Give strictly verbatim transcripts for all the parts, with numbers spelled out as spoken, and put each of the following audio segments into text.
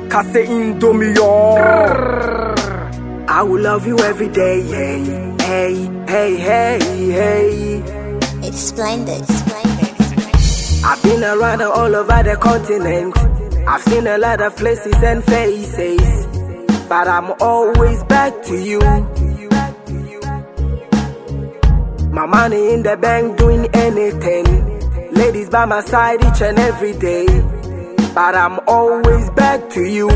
Kase Indomie, yo. I will love you every day, hey, hey, hey, hey, hey. It's splendid, splendid. I've been around all over the continent. I've seen a lot of places and faces, but I'm always back to you. My money in the bank doing anything, ladies by my side each and every day, but I'm always back to you.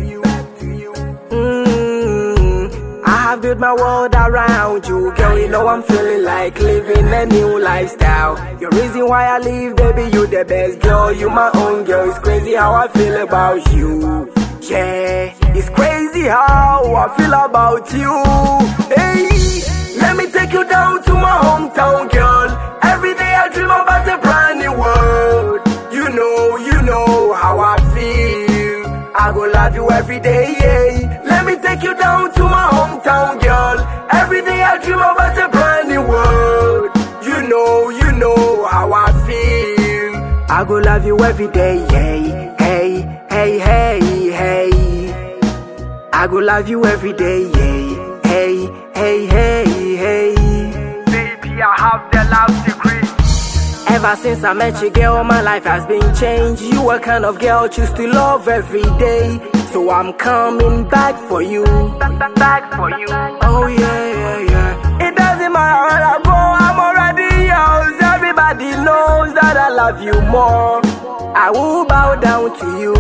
mm, I have built my world around you, girl. You know I'm feeling like living a new lifestyle. Your reason why I live, baby, you the best, girl. You my own girl. It's crazy how I feel about you. Yeah, it's crazy how I feel about you. Hey, let me take you down to my hometown, girl. Every day I dream about a brand new world. You know, you know how I feel. I go love you every day, yeah. Let me take you down to my hometown, girl. Every day I dream about a brand new world. You know, you know how I feel. I go love you every day, yeah. Hey, hey, hey, hey. I go love you every day, yeah. Hey, hey, hey, hey. Baby, I have the love degree. Ever since I met you, girl, my life has been changed. You a kind of girl choose to love every day, so I'm coming back for you. Back, back for you. Oh yeah, yeah, yeah. It doesn't matter where I go, I'm already yours. Everybody knows that I love you more. I will bow down to you.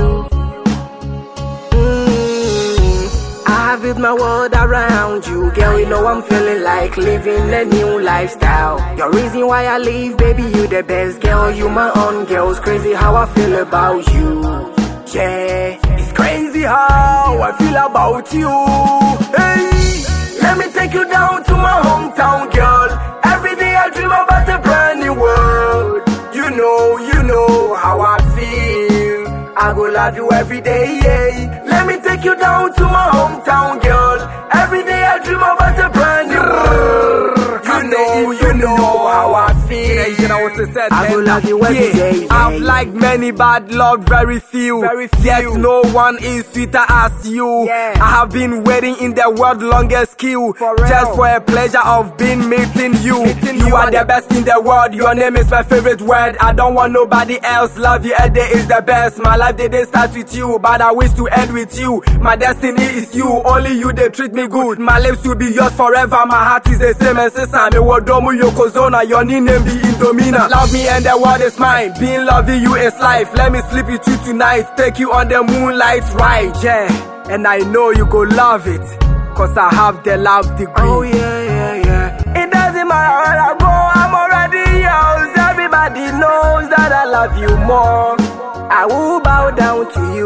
mm, I have built my world around you, girl. You know I'm feeling like living a new lifestyle. Your reason why I live, baby, you the best, girl. You my own girl. It's crazy how I feel about you. Yeah, it's crazy how I feel about you. Hey, let me take you down to my hometown, girl. Every day I dream about a brand new world. You know, you know how I feel. I go love you every day, yeah. Let me take you down to my hometown, girl. Every day I dream about a brand new world. You know, you know how I feel. You know what I said, I go love you every day, yeah. I've liked many, but loved very few. Very few. Yet no one is sweeter as you. Yeah. I have been waiting in the world longest queue, For real. just for a pleasure of being meeting you. Meeting you you are are the the- best in the world. Your name is my favorite word. I don't want nobody else. Love you, a day is the best. My life didn't start with you, but I wish to end with you. My destiny is you. Only you they treat me good. My lips will be yours forever. My heart is the same as sister. Me wodomu yokozona. Your name be Indomina. Love me and the world is mine. Being loving you is life. Let me sleep with you tonight. Take you on the moonlight ride. Yeah, and I know you go love it, cause I have the love degree. Oh yeah, yeah, yeah. It doesn't matter where I go, I'm already yours. Everybody knows that I love you more. I will bow down to you.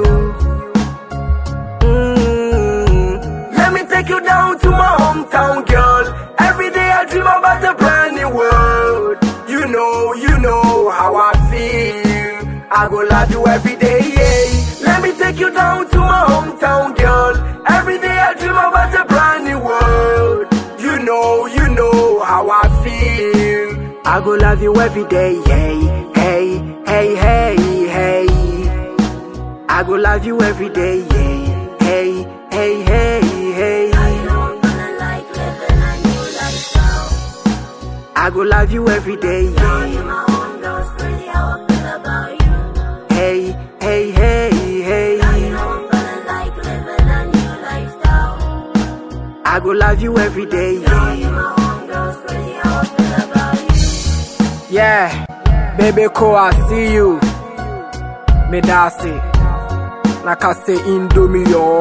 mm, Let me take you down to my hometown, girl. Every day I dream about a brand new world. You know, you know how I feel. I go love you every day, yeah. Let me take you down to my hometown, girl. Every day I dream about a brand new world. You know, you know how I feel. I go love you every day, yeah. Hey, hey, hey, hey. I go love you every day, yeah. Hey, hey, hey, hey. I go love you every day, yeah. Hey, hey, hey, hey. I go love you every day, yeah. Yeah, baby, ko I see you. Me dasi, nakase Indomie, yo.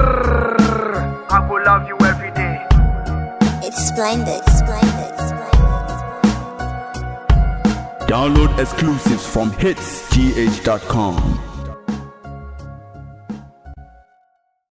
I go love you every day. It's splendid, splendid, splendid. Download exclusives from hits g h dot com.